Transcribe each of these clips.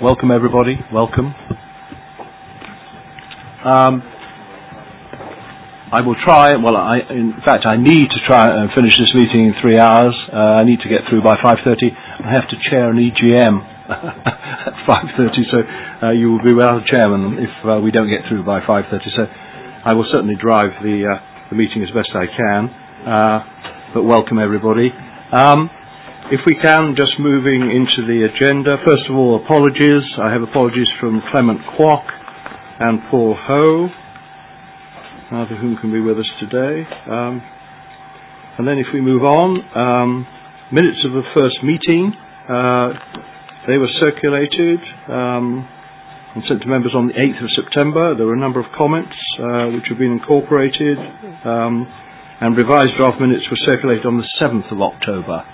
Welcome everybody. Welcome. I will try. Well, in fact, I need to try and finish this meeting in 3 hours. I need to get through by 5:30. I have to chair an EGM at 5:30, so you will be without a chairman if we don't get through by 5:30. So I will certainly drive the meeting as best I can. But welcome everybody. If we can, just moving into the agenda. First of all, apologies. I have apologies from Clement Kwok and Paul Ho, neither of whom can be with us today. And then if we move on, minutes of the first meeting, they were circulated and sent to members on the 8th of September. There were a number of comments which have been incorporated, and revised draft minutes were circulated on the 7th of October.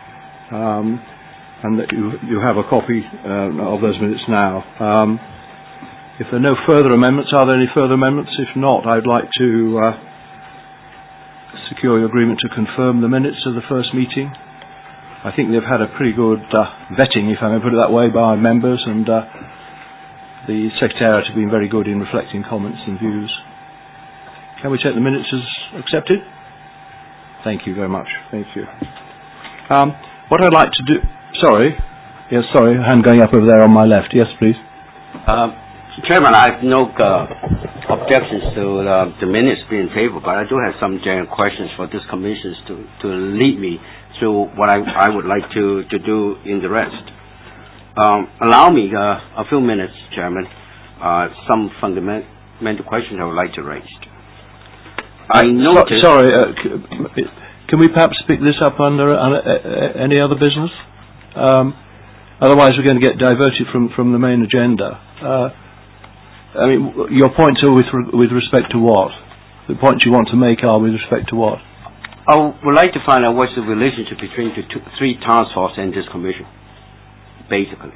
And that you have a copy of those minutes now. If there are no further amendments, are there any further amendments? If not, I'd like to secure your agreement to confirm the minutes of the first meeting. I think they've had a pretty good vetting, if I may put it that way, by members, and the Secretariat have been very good in reflecting comments and views. Can we take the minutes as accepted? Thank you very much. Thank you. What I'd like to do... Sorry. Yes, sorry. Hand going up over there on my left. Yes, please. Chairman, I have no objections to the minutes being tabled, but I do have some general questions for this commission to lead me through what I would like to do in the rest. Allow me a few minutes, Chairman. Some fundamental questions I would like to raise. I noticed... Sorry, can we perhaps pick this up under any other business? Otherwise we're going to get diverted from the main agenda. I mean, your points are with respect to what? The points you want to make are with respect to what? I would like to find out what's the relationship between the three task force and this commission, basically.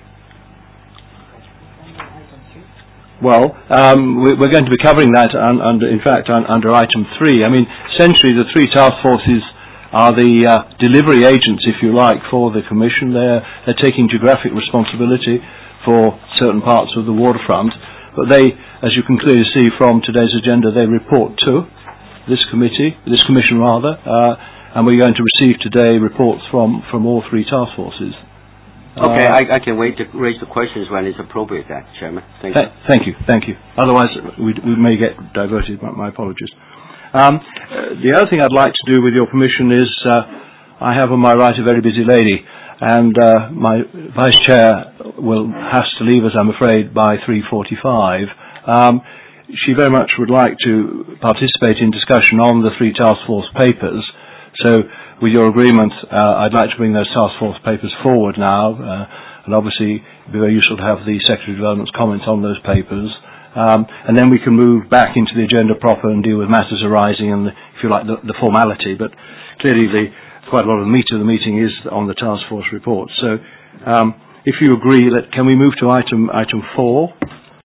Well, we're going to be covering that under item 3. I mean, essentially the three task forces are the delivery agents, if you like, for the Commission. They're taking geographic responsibility for certain parts of the waterfront, but they, as you can clearly see from today's agenda, they report to this Commission rather, and we're going to receive today reports from all three task forces. Okay, I can wait to raise the questions when it's appropriate, Chairman. Thank you. Otherwise, we may get diverted. My apologies. The other thing I'd like to do with your permission is I have on my right a very busy lady, and my Vice Chair has to leave us, I'm afraid, by 3:45. She very much would like to participate in discussion on the three task force papers. So with your agreement, I'd like to bring those task force papers forward now, and obviously it would be very useful to have the Secretary of Development's comments on those papers. And then we can move back into the agenda proper and deal with matters arising and, if you like, the formality. But clearly quite a lot of the meat of the meeting is on the task force report. So if you agree, can we move to item 4?